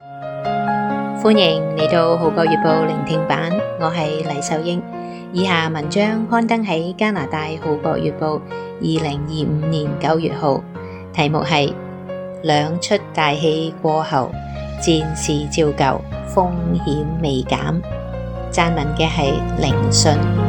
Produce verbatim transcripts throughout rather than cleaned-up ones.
歡迎嚟到《號角月報》聆聽版，我係黎秀英。以下文章刊登喺加拿大《號角月報》二零二五年九月號，題目係兩出大戲過後，戰事照舊，風險未減。撰文嘅係凌信。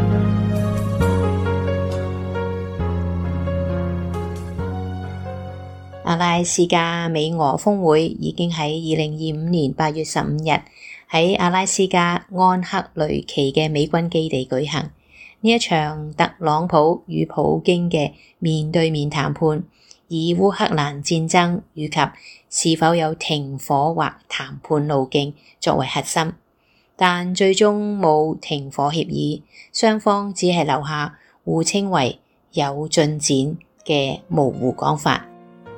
阿拉斯加美俄峰會已經喺二零二五年八月十五日喺阿拉斯加安克雷奇嘅美軍基地舉行。呢一場特朗普與普京嘅面對面談判，以烏克蘭戰爭以及是否有停火或談判路徑作為核心，但最終冇停火協議，雙方只係留下互稱為有進展嘅模糊講法。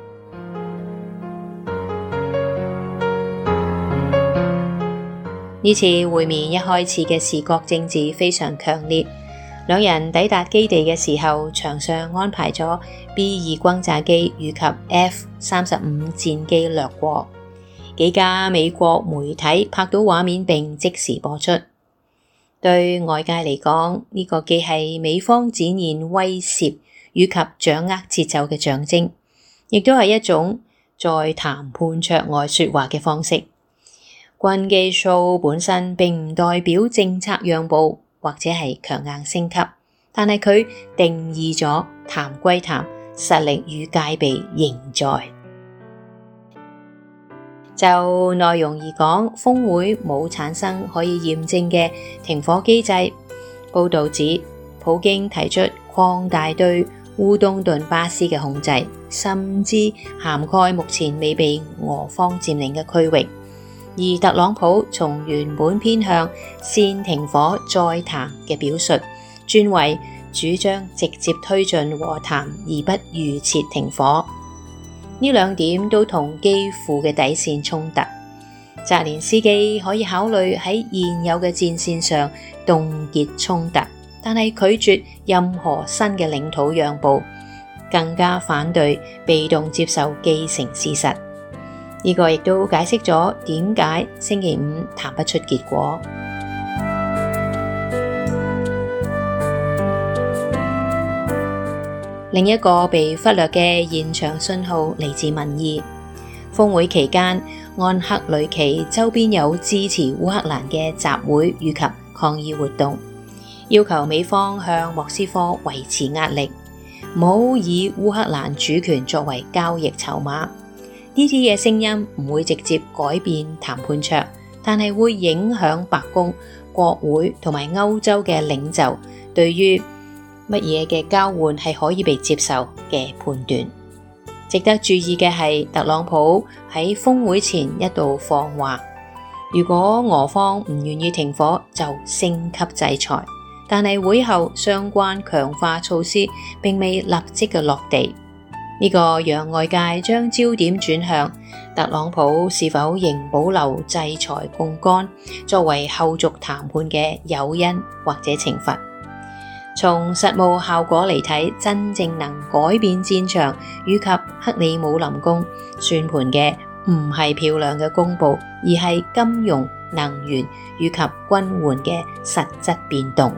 呢次會面一開始嘅視覺政治非常強烈，兩人抵達基地嘅時候，場上安排咗 B 二轟炸機以及 F 三十五戰機掠過，幾家美國媒體拍到畫面並即時播出。對外界嚟講，呢個既係美方展現威懾以及掌握節奏嘅象徵，亦都係一種在談判桌外說話嘅方式。軍機 show 本身並唔代表政策讓步或者係強硬升級，但係佢定義咗談歸談，實力與戒備仍在。就內容而講，峰會冇產生可以驗證嘅停火機制。報道指，普京提出擴大對烏東頓巴斯嘅控制，甚至涵蓋目前未被俄方佔領嘅區域。而特朗普從原本偏向先停火再談嘅表述，轉為主張直接推進和談而不預設停火。呢兩點都同基輔嘅底線衝突。澤連斯基可以考慮喺現有嘅戰線上凍結衝突，但係拒絕任何新嘅領土讓步，更加反對被動接受既成事實。呢個亦都解釋咗點解星期五談不出結果。另一個被忽略嘅現場信號嚟自民意。峰會期間，安克雷奇周邊有支持烏克蘭嘅集會以及抗議活動，要求美方向莫斯科維持壓力，唔好以烏克蘭主權作為交易籌碼。呢啲嘅聲音唔會直接改變談判桌，但係會影響白宮、國會同埋歐洲嘅領袖對於乜嘢嘅交換係可以被接受嘅判斷。值得注意嘅係，特朗普喺峰會前一度放話，如果俄方唔願意停火，就升級制裁。但係會後相關強化措施並未立即嘅落地。呢個讓外界將焦點轉向特朗普是否仍保留制裁槓桿作為後續談判嘅誘因或者懲罰。從實務效果嚟睇，真正能改變戰場以及克里姆林宮算盤嘅唔係漂亮嘅公佈，而係金融、能源以及軍援嘅實質變動。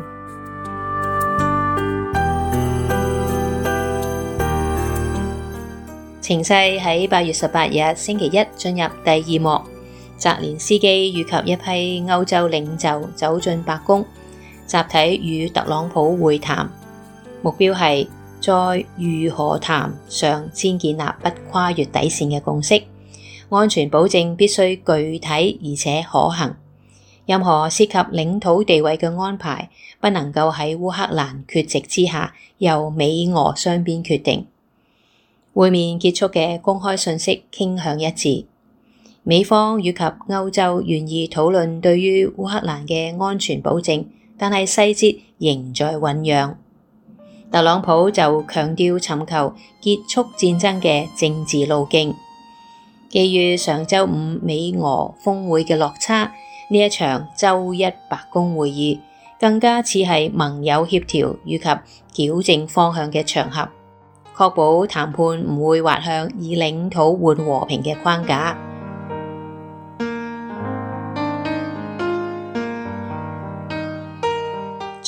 情勢喺八月十八日星期一進入第二幕，澤連斯基以及一批歐洲領袖走進白宮，集體與特朗普會談，目標係在如何談上先建立不跨越底線嘅共識，安全保證必須具體而且可行，任何涉及領土地位嘅安排不能夠喺烏克蘭缺席之下由美俄雙邊決定。會面結束嘅公開信息傾向一致，美方以及歐洲願意討論對於烏克蘭嘅安全保證，但係細節仍在醞釀。特朗普就強調尋求結束戰爭嘅政治路徑。基於上週五美俄峰會嘅落差，呢一場週一白宮會議更加似係盟友協調以及矯正方向嘅場合，確保談判唔會滑向以領土換和平嘅框架。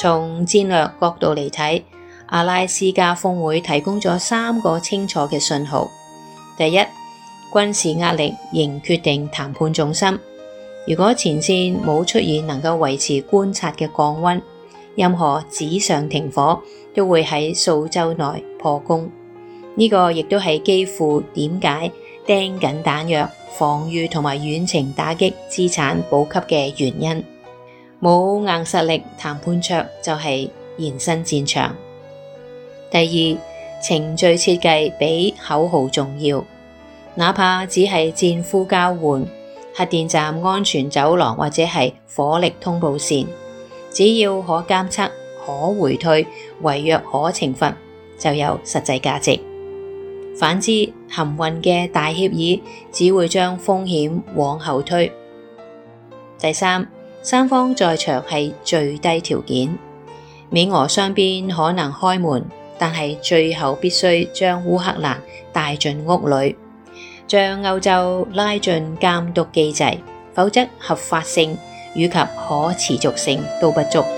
從戰略角度嚟睇，阿拉斯加峰會提供咗三個清楚嘅信號。第一，軍事壓力仍決定談判重心。如果前線冇出現能夠維持觀察嘅降溫，任何紙上停火都會喺數週內破功。呢、這個亦都係基輔點解盯緊彈藥、防禦同埋遠程打擊資產補給嘅原因。冇硬實力，談判桌就係延伸戰場。第二，程序設計比口號重要，哪怕只係戰俘交換、核電站安全走廊或者係火力通報線，只要可監測、可回退、違約可懲罰，就有實際價值。反之，含混嘅大協議只會將風險往後推。第三，三方在場係最低條件，美俄雙邊可能開門，但係最後必須將烏克蘭帶進屋裏，將歐洲拉進監督機制，否則合法性以及可持續性都不足。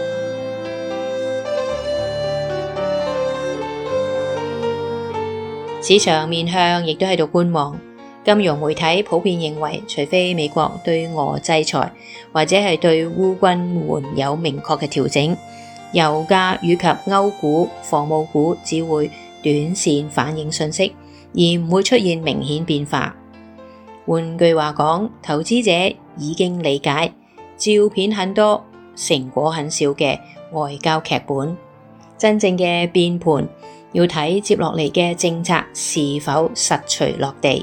市場面向亦都喺度觀望，金融媒體普遍認為，除非美國對俄制裁或者係對烏軍援有明確嘅調整，油價以及歐股、防務股只會短線反映訊息，而唔會出現明顯變化。換句話講，投資者已經理解照片很多、成果很少嘅外交劇本，真正嘅變盤要睇接落嚟嘅政策是否實錘落地。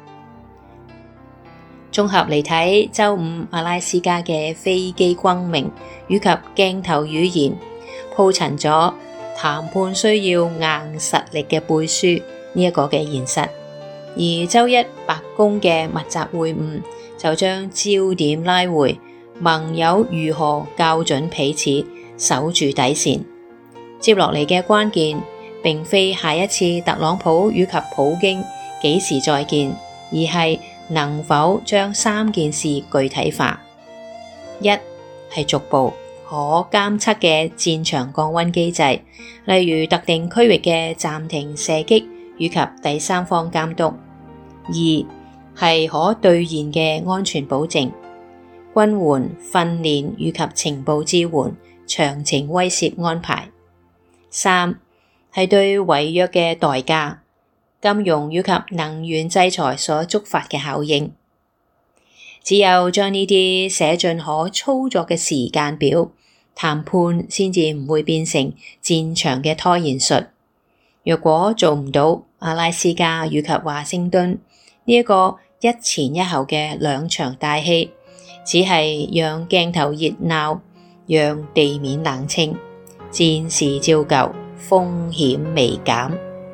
綜合嚟睇，周五阿拉斯加嘅飛機轟鳴以及鏡頭語言，鋪陳咗談判需要硬實力嘅背書呢一個嘅現實。而周一白宮嘅密集會晤就將焦點拉回盟友如何校準彼此，守住底線。接落嚟嘅關鍵並非下一次特朗普與及普京幾時再見，而係能否將三件事具體化。一係逐步可監測嘅戰場降溫機制，例如特定區域嘅暫停射擊以及第三方監督。二係可兌現嘅安全保證，軍援、訓練以及情報支援、長程威懾安排。三係對違約嘅代價，金融以及能源制裁所觸發嘅效應。只有將呢啲寫進可操作嘅時間表，談判先至唔會變成戰場嘅拖延術。若果做唔到，阿拉斯加以及華盛頓呢一個一前一後嘅兩場大戲，只係讓鏡頭熱鬧，讓地面冷清，戰事照舊，風險未減。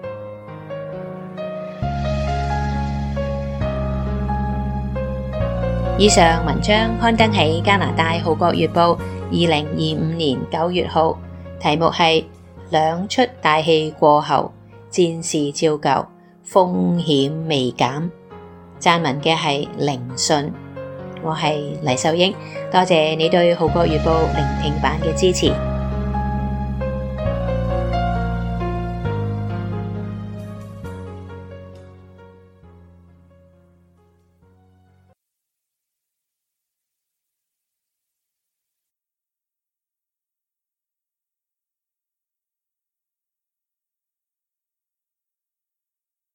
以上文章刊登喺加拿大《號角月報》二零二五年九月號，題目係兩出大戲過後，戰事照舊，風險未減。撰文嘅係凌信，我係黎秀英，多謝你對《號角月報》聆聽版嘅支持。